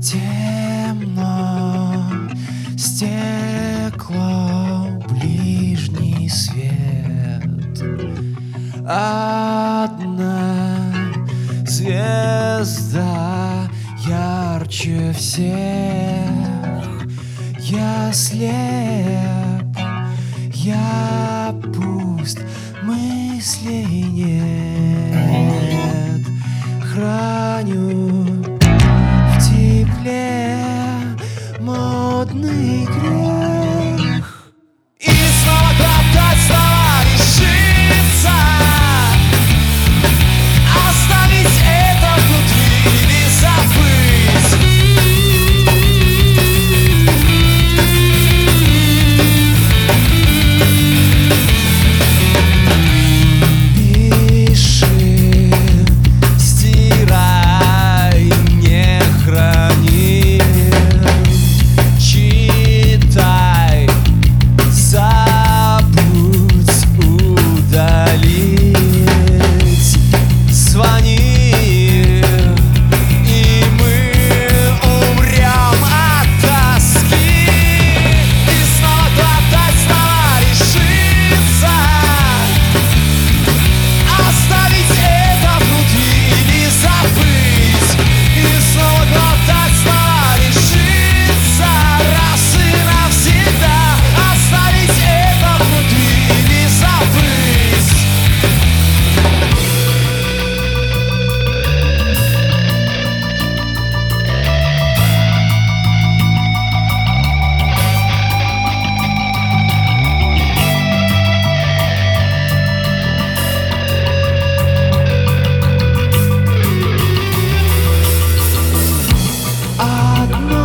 Темно стекло, ближний свет. Одна звезда ярче всех. Я слеп, я пуст, мыслей нет. Храню в тепле модный грех. И снова глотать, снова решиться, оставить это внутри или забыть. Пиши, стирай, не храни. Читай, забудь, удалить. Звони, и мы умрем от тоски. И снова глотать, снова решиться, оставить это внутри или забыть. И снова глотать, снова решиться, раз и навсегда оставить это внутри или забыть. Одно